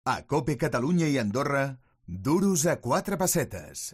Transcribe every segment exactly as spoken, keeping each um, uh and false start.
A COPE Catalunya i Andorra, duros a quatre pessetes.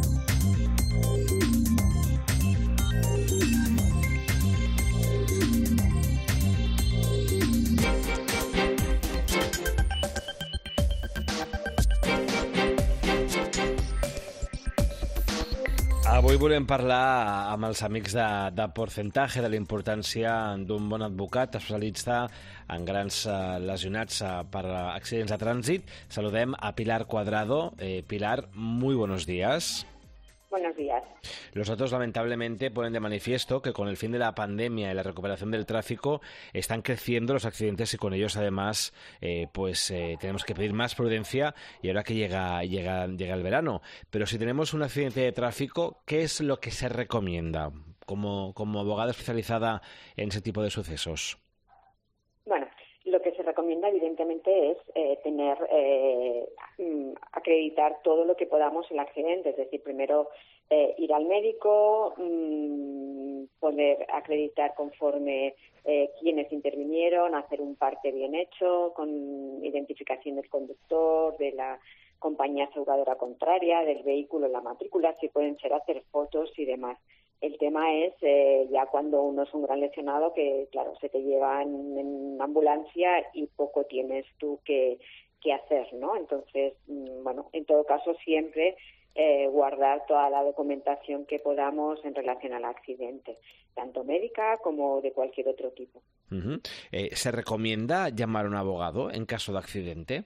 Avui volem parlar amb els amics de, de Porcentaje de la importància d'un bon advocat especialista en grans eh, lesionats eh, per accidents de trànsit. Saludem a Pilar Cuadrado. Eh, Pilar, muy buenos días. Buenos días. Los datos lamentablemente ponen de manifiesto que con el fin de la pandemia y la recuperación del tráfico están creciendo los accidentes y con ellos además eh, pues eh, tenemos que pedir más prudencia y ahora que llega, llega, llega el verano. Pero si tenemos un accidente de tráfico, ¿qué es lo que se recomienda como, como abogada especializada en ese tipo de sucesos? Bueno, lo que se recomienda evidentemente es eh, tener, eh, acreditar todo lo que podamos el accidente, es decir, primero eh, ir al médico, mmm, poder acreditar conforme eh, quienes intervinieron, hacer un parte bien hecho, con identificación del conductor, de la compañía aseguradora contraria, del vehículo, la matrícula, si pueden ser hacer fotos y demás. El tema es eh, ya cuando uno es un gran lesionado que, claro, se te llevan en ambulancia y poco tienes tú que, que hacer, ¿no? Entonces, bueno, en todo caso siempre eh, guardar toda la documentación que podamos en relación al accidente, tanto médica como de cualquier otro tipo. Uh-huh. Eh, ¿Se recomienda llamar a un abogado en caso de accidente?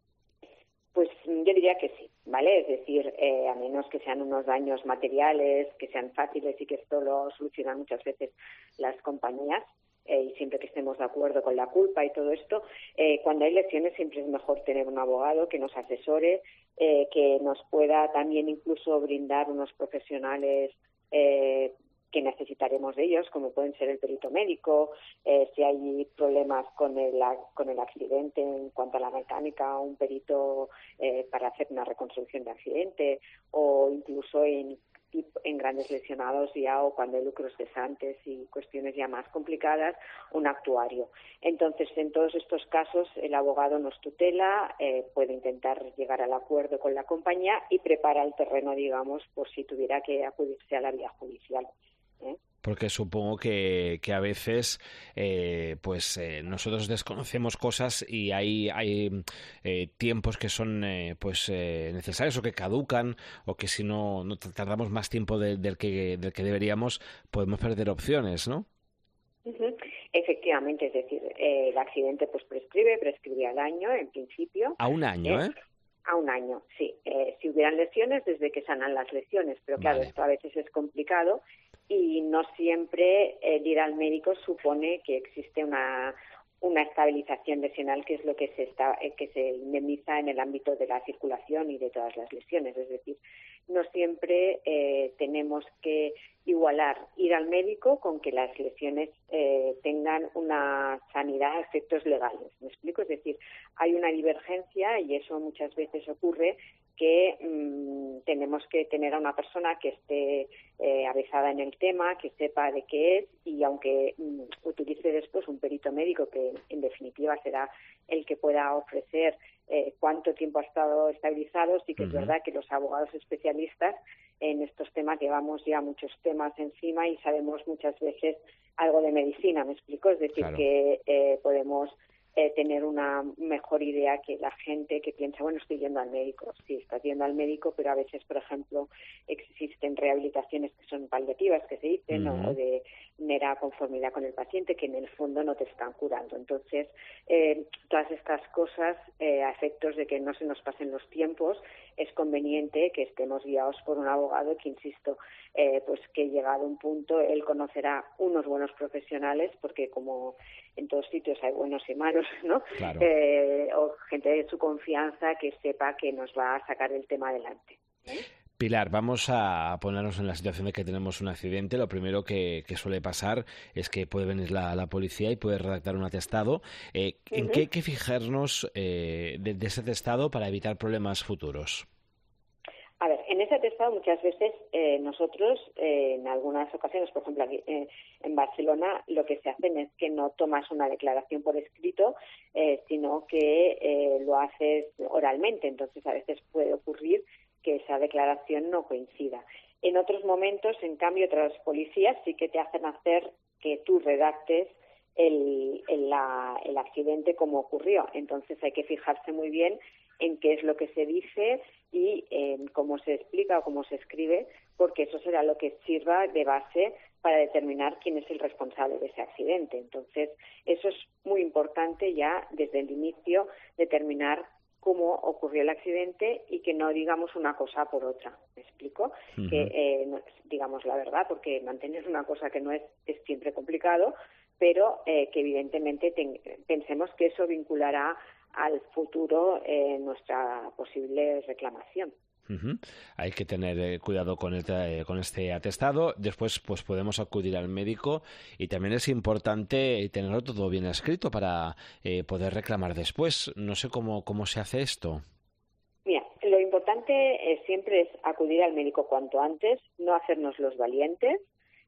Pues yo diría que sí. ¿Vale? Es decir, eh, a menos que sean unos daños materiales, que sean fáciles y que esto lo solucionan muchas veces las compañías, eh, y siempre que estemos de acuerdo con la culpa y todo esto, eh, cuando hay lesiones siempre es mejor tener un abogado que nos asesore, eh, que nos pueda también incluso brindar unos profesionales eh, que necesitaremos de ellos, como pueden ser el perito médico, eh, si hay problemas con el, con el accidente en cuanto a la mecánica, un perito eh, para hacer una reconstrucción de accidente, o incluso en, en grandes lesionados ya o cuando hay lucros cesantes y cuestiones ya más complicadas, un actuario. Entonces, en todos estos casos, el abogado nos tutela, eh, puede intentar llegar al acuerdo con la compañía y prepara el terreno, digamos, por si tuviera que acudirse a la vía judicial. ¿Eh? Porque supongo que, que a veces eh, pues eh, nosotros desconocemos cosas y hay, hay eh, tiempos que son eh, pues eh, necesarios o que caducan o que si no, no tardamos más tiempo de, del, que, del que deberíamos podemos perder opciones, ¿no? Uh-huh. Efectivamente, es decir, eh, el accidente pues prescribe, prescribe al año en principio. A un año, ¿eh? ¿eh? A un año, sí. Eh, si hubieran lesiones, desde que sanan las lesiones, pero claro, Vale. Esto a veces es complicado y no siempre el ir al médico supone que existe una una estabilización lesional, que es lo que se está eh, que se indemniza en el ámbito de la circulación y de todas las lesiones. Es decir, no siempre eh, tenemos que igualar ir al médico con que las lesiones eh, tengan una sanidad a efectos legales. ¿Me explico? Es decir, hay una divergencia y eso muchas veces ocurre que mmm, tenemos que tener a una persona que esté eh, avezada en el tema, que sepa de qué es y aunque mmm, utilice después un perito médico que en definitiva será el que pueda ofrecer eh, cuánto tiempo ha estado estabilizado, sí que uh-huh. es verdad que los abogados especialistas en estos temas llevamos ya muchos temas encima y sabemos muchas veces algo de medicina, ¿me explico? Es decir, claro. que eh, podemos Eh, tener una mejor idea que la gente que piensa, bueno, estoy yendo al médico. Sí, estás yendo al médico, pero a veces, por ejemplo, existen rehabilitaciones que son paliativas, que se dicen, uh-huh. o de mera conformidad con el paciente, que en el fondo no te están curando. Entonces, eh, todas estas cosas, eh, a efectos de que no se nos pasen los tiempos, es conveniente que estemos guiados por un abogado que, insisto, eh, pues que llegado a un punto, él conocerá unos buenos profesionales, porque como en todos sitios hay buenos y malos, ¿no? Claro. Eh, o gente de su confianza que sepa que nos va a sacar el tema adelante. ¿Eh? Pilar, vamos a ponernos en la situación de que tenemos un accidente. Lo primero que, que suele pasar es que puede venir la, la policía y puede redactar un atestado. Eh, ¿En uh-huh. qué hay que fijarnos eh, de, de ese atestado para evitar problemas futuros? A ver, en ese atestado muchas veces eh, nosotros, eh, en algunas ocasiones, por ejemplo aquí, eh, en Barcelona, lo que se hacen es que no tomas una declaración por escrito, eh, sino que eh, lo haces oralmente. Entonces, a veces puede ocurrir que esa declaración no coincida. En otros momentos, en cambio, otras policías sí que te hacen hacer que tú redactes el, el, la, el accidente como ocurrió. Entonces, hay que fijarse muy bien en qué es lo que se dice y en cómo se explica o cómo se escribe, porque eso será lo que sirva de base para determinar quién es el responsable de ese accidente. Entonces, eso es muy importante ya desde el inicio, determinar cómo ocurrió el accidente y que no digamos una cosa por otra. ¿Me explico? Uh-huh. Que eh, no, digamos la verdad, porque mantener una cosa que no es, es siempre complicado, pero eh, que evidentemente ten, pensemos que eso vinculará al futuro eh, nuestra posible reclamación. Uh-huh. Hay que tener eh, cuidado con, el, eh, con este atestado. Después pues podemos acudir al médico y también es importante tenerlo todo bien escrito para eh, poder reclamar después. No sé cómo, cómo se hace esto. Mira, lo importante eh, siempre es acudir al médico cuanto antes, no hacernos los valientes,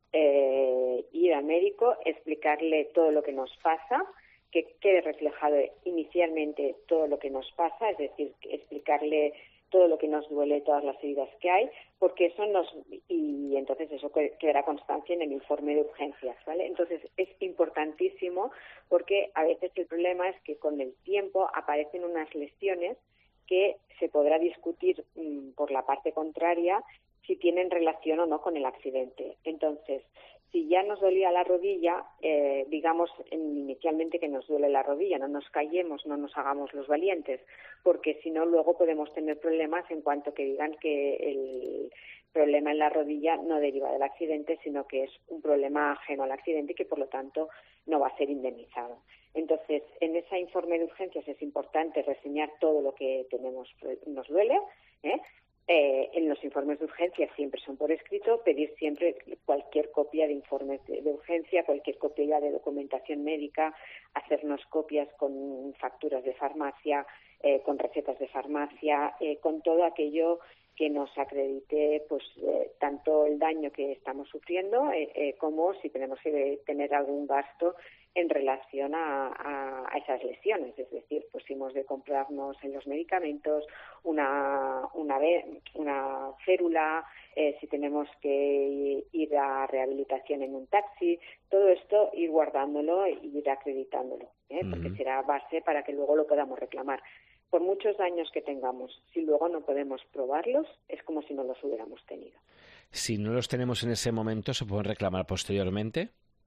eh, ir al médico, explicarle todo lo que nos pasa, que quede reflejado inicialmente todo lo que nos pasa, es decir, explicarle todo lo que nos duele, todas las heridas que hay, porque eso nos, y entonces eso quedará constancia en el informe de urgencias, ¿vale? Entonces es importantísimo porque a veces el problema es que con el tiempo aparecen unas lesiones que se podrá discutir mmm, por la parte contraria si tienen relación o no con el accidente. Entonces, si ya nos dolía la rodilla, eh, digamos inicialmente que nos duele la rodilla, no nos callemos, no nos hagamos los valientes, porque si no luego podemos tener problemas en cuanto que digan que el problema en la rodilla no deriva del accidente, sino que es un problema ajeno al accidente y que por lo tanto no va a ser indemnizado. Entonces, en ese informe de urgencias es importante reseñar todo lo que tenemos nos duele, ¿eh? Eh, en los informes de urgencia siempre son por escrito, pedir siempre cualquier copia de informes de, de urgencia, cualquier copia de documentación médica, hacernos copias con facturas de farmacia, eh, con recetas de farmacia, eh, con todo aquello que nos acredite pues eh, tanto el daño que estamos sufriendo eh, eh, como si tenemos que tener algún gasto en relación a, a, a esas lesiones, es decir, pues si hemos de comprarnos en los medicamentos una una, una férula, eh, si tenemos que ir a rehabilitación en un taxi, todo esto ir guardándolo e ir acreditándolo, ¿eh? Uh-huh. Porque será base para que luego lo podamos reclamar. Por muchos daños que tengamos, si luego no podemos probarlos, es como si no los hubiéramos tenido. Si no los tenemos en ese momento, ¿se pueden reclamar posteriormente?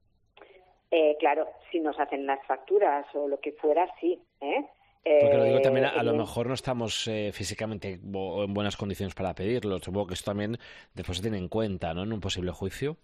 Eh, claro, si nos hacen las facturas o lo que fuera, sí. ¿eh? Porque lo digo también, a, a lo mejor no estamos eh, físicamente o en buenas condiciones para pedirlo. Supongo que esto también después se tiene en cuenta, ¿no?, en un posible juicio.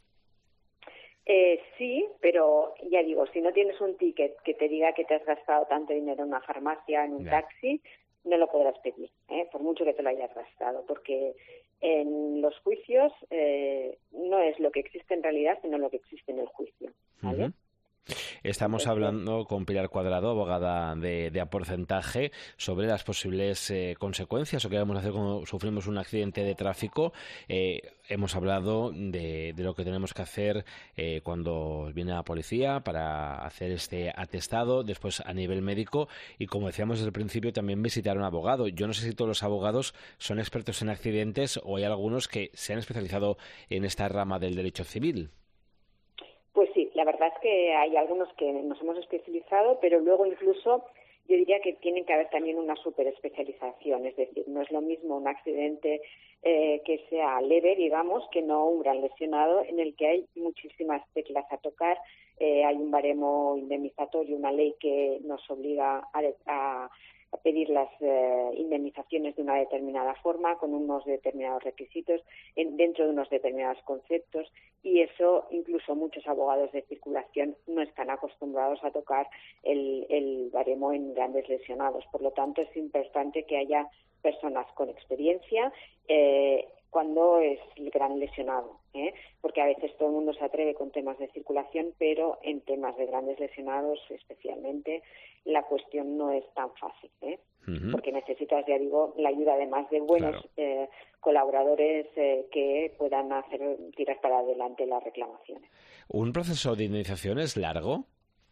Eh, sí, pero ya digo, si no tienes un ticket que te diga que te has gastado tanto dinero en una farmacia, en un yeah. taxi, no lo podrás pedir, ¿eh? por mucho que te lo hayas gastado, porque en los juicios eh, no es lo que existe en realidad, sino lo que existe en el juicio, ¿vale? Uh-huh. Estamos hablando con Pilar Cuadrado, abogada de, de A Porcentaje, sobre las posibles eh, consecuencias o qué vamos a hacer cuando sufrimos un accidente de tráfico. Eh, hemos hablado de, de lo que tenemos que hacer eh, cuando viene la policía para hacer este atestado, después a nivel médico y, como decíamos desde el principio, también visitar a un abogado. Yo no sé si todos los abogados son expertos en accidentes o hay algunos que se han especializado en esta rama del derecho civil. Pues sí, la verdad es que hay algunos que nos hemos especializado, pero luego incluso yo diría que tienen que haber también una superespecialización, es decir, no es lo mismo un accidente eh, que sea leve, digamos, que no un gran lesionado en el que hay muchísimas teclas a tocar, eh, hay un baremo indemnizatorio, una ley que nos obliga a, a a pedir las eh, indemnizaciones de una determinada forma, con unos determinados requisitos, en, dentro de unos determinados conceptos, y eso incluso muchos abogados de circulación no están acostumbrados a tocar el, el baremo en grandes lesionados. Por lo tanto, es importante que haya personas con experiencia eh, cuando es el gran lesionado. ¿eh? Porque a veces todo el mundo se atreve con temas de circulación, pero en temas de grandes lesionados especialmente la cuestión no es tan fácil, ¿eh? Uh-huh. Porque necesitas, ya digo, la ayuda además de buenos claro. eh, colaboradores eh, que puedan hacer tirar para adelante las reclamaciones. ¿Un proceso de indemnización es largo?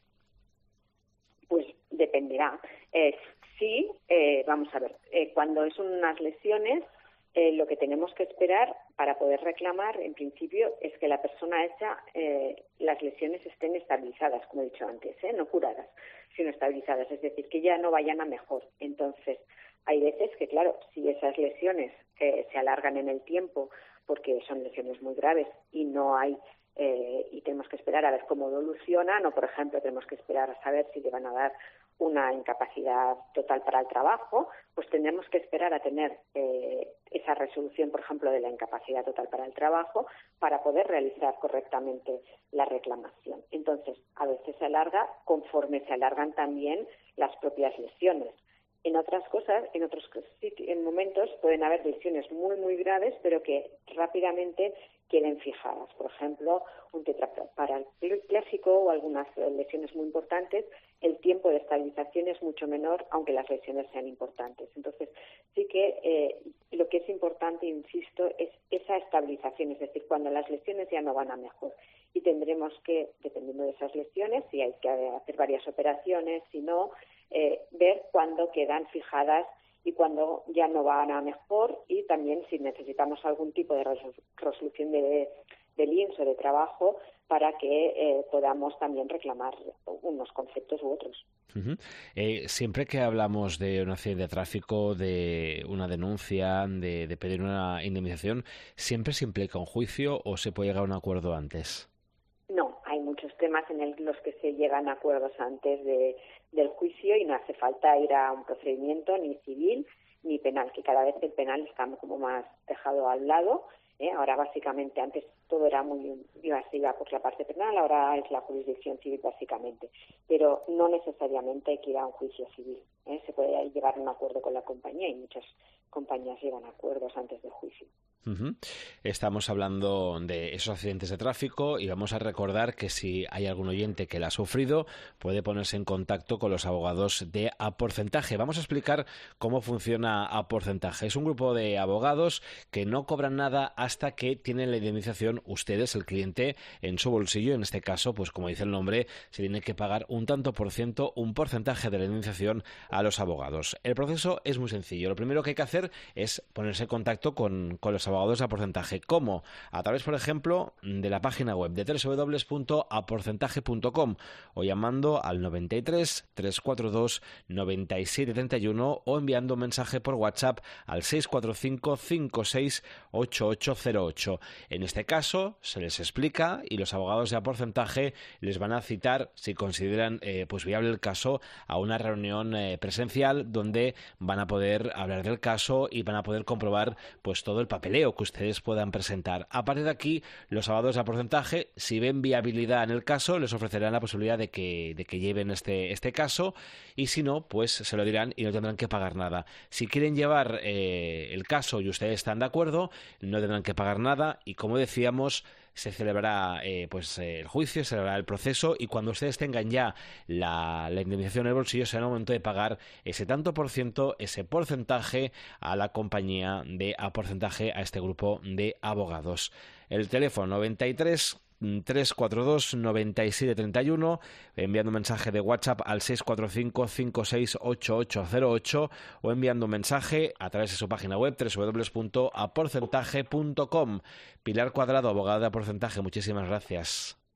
Pues dependerá. Eh, sí, eh, vamos a ver, eh, cuando son unas lesiones, eh, lo que tenemos que esperar para poder reclamar, en principio, es que la persona hecha, eh, las lesiones estén estabilizadas, como he dicho antes, ¿eh? No curadas, sino estabilizadas, es decir, que ya no vayan a mejor. Entonces, hay veces que, claro, si esas lesiones eh, se alargan en el tiempo, porque son lesiones muy graves y no hay Eh, y tenemos que esperar a ver cómo evolucionan, o por ejemplo tenemos que esperar a saber si le van a dar una incapacidad total para el trabajo, pues tendremos que esperar a tener eh, esa resolución, por ejemplo, de la incapacidad total para el trabajo para poder realizar correctamente la reclamación. Entonces, a veces se alarga conforme se alargan también las propias lesiones. En otras cosas, en otros en momentos pueden haber lesiones muy, muy graves, pero que rápidamente queden fijadas. Por ejemplo, un tetrapléjico o algunas lesiones muy importantes, el tiempo de estabilización es mucho menor, aunque las lesiones sean importantes. Entonces, sí que eh, lo que es importante, insisto, es esa estabilización, es decir, cuando las lesiones ya no van a mejor. Y tendremos que, dependiendo de esas lesiones, si hay que hacer varias operaciones, si no, eh, ver cuándo quedan fijadas y cuando ya no van a mejor, y también si necesitamos algún tipo de resolución de, de L I N S o de trabajo para que eh, podamos también reclamar unos conceptos u otros. Uh-huh. Eh, siempre que hablamos de un accidente de tráfico, de una denuncia, de, de pedir una indemnización, ¿siempre se implica un juicio o se puede llegar a un acuerdo antes? No, hay muchos temas en el, los que se llegan a acuerdos antes de, del juicio y no hace falta ir a un procedimiento ni civil ni penal, que cada vez el penal está como más dejado al lado. ¿eh? Ahora básicamente, antes todo era muy, iba, se iba por la parte penal, ahora es la jurisdicción civil básicamente, pero no necesariamente hay que ir a un juicio civil. ¿eh? Se puede llegar a un acuerdo con la compañía y muchas compañías llegan a acuerdos antes del juicio. Uh-huh. Estamos hablando de esos accidentes de tráfico y vamos a recordar que si hay algún oyente que la ha sufrido puede ponerse en contacto con los abogados de A Porcentaje. Vamos a explicar cómo funciona A Porcentaje. Es un grupo de abogados que no cobran nada hasta que tienen la indemnización ustedes, el cliente, en su bolsillo. En este caso, pues como dice el nombre, se tiene que pagar un tanto por ciento, un porcentaje de la indemnización a los abogados. El proceso es muy sencillo. Lo primero que hay que hacer es ponerse en contacto con, con los abogados a porcentaje. ¿Cómo? A través, por ejemplo, de la página web de doble u doble u doble u punto a porcentaje punto com o llamando al noventa y tres, trescientos cuarenta y dos, noventa y siete treinta y uno o enviando un mensaje por WhatsApp al seis cuatro cinco, cinco seis, ocho ocho cero ocho. En este caso se les explica y los abogados de A Porcentaje les van a citar, si consideran eh, pues viable el caso, a una reunión eh, presencial donde van a poder hablar del caso y van a poder comprobar pues todo el papeleo que ustedes puedan presentar. A partir de aquí, los abogados de A Porcentaje, si ven viabilidad en el caso, les ofrecerán la posibilidad de que, de que lleven este, este caso, y si no, pues se lo dirán y no tendrán que pagar nada. Si quieren llevar eh, el caso y ustedes están de acuerdo, no tendrán que pagar nada y, como decíamos, se celebrará eh, pues eh, el juicio, se celebrará el proceso y cuando ustedes tengan ya la, la indemnización en el bolsillo será el momento de pagar ese tanto por ciento, ese porcentaje a la compañía de A Porcentaje, a este grupo de abogados. El teléfono noventa y tres, trescientos cuarenta y dos, noventa y siete treinta y uno, enviando un mensaje de WhatsApp al seis cuatro cinco, cinco seis, ocho ocho cero ocho o enviando un mensaje a través de su página web doble u doble u doble u punto a porcentaje punto com. Pilar Cuadrado, abogada de A Porcentaje, muchísimas gracias.